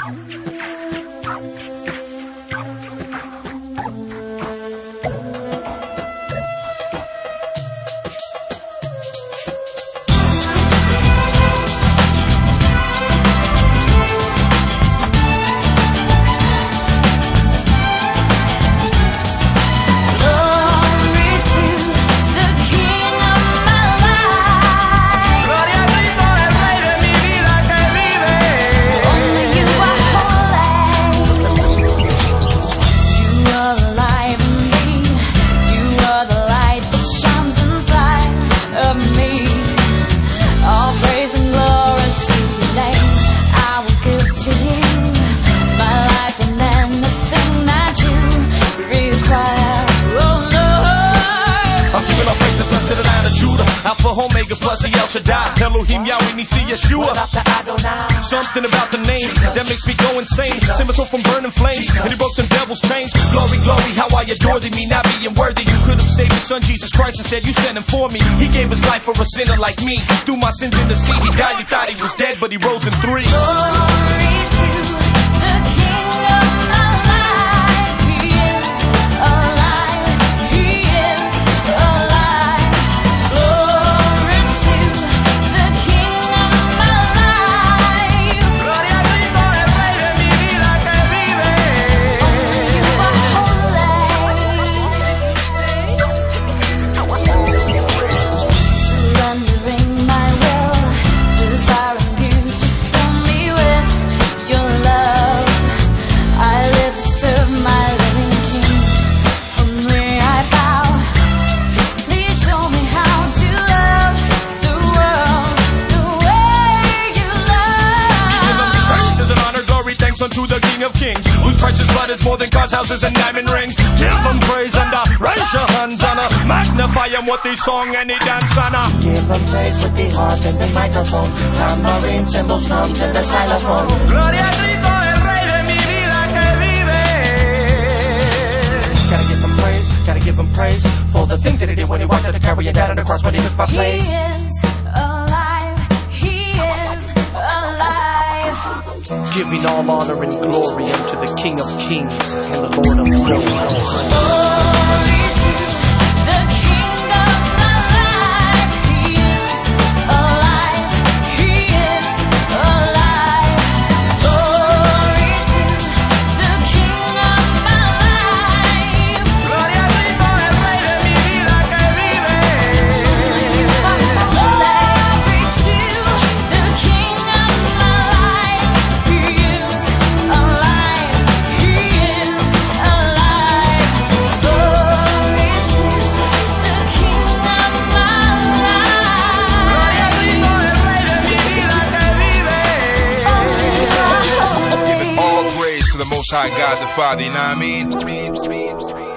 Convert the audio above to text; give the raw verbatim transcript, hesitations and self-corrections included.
Alpha, Omega, plus the El Shaddai, Elohim, Yahweh, Nisi, Yeshua. Something about the name that makes me go insane. Save my soul from burning flames, and he broke the devil's chains. Glory, glory, how I adore thee, me not being worthy. You could have saved your son, Jesus Christ, instead you sent him for me. He gave his life for a sinner like me. Threw my sins in the sea, he died, you thought he was dead, but he rose in three. Glory to the King of my life. He is alive, he is alive. Glory to the King of my life. Gloria a Cristo, el Rey de mi vida que vive. Only you are holy. Surrendering my will, desiring you to fill me with your love. I live to serve my living King. Only I bow. Please show me how to love the world the way you love. Praises and honor, glory, thanks unto the King of Kings, whose precious blood is more than cars, houses, and diamond rings. Give him praise and uh, raise your hands and uh, magnify him with the song and the dance and uh. Give him praise with the harp and the microphone, tambourine, cymbals, drums, and the xylophone. Gloria a Cristo, el Rey de mi vida que vive. Gotta give him praise, gotta give him praise for the things that he did when he walked out to carry it down on the cross when he took my He place. is alive. He is alive. Giving all honor and glory unto the King of Kings and the Lord of Lords. Glory to the King of my life. He is alive. He is alive. Glory to the King of my life. Gloria a Cristo, el Rey de mi vida que vive. Glory to the King of my life. He is alive. He is alive. Glory to the King of my Gloria a life. Cristo, el Rey de mi vida que vive. Only you are holy. All praise to the Most High God, the Father, you know what I mean?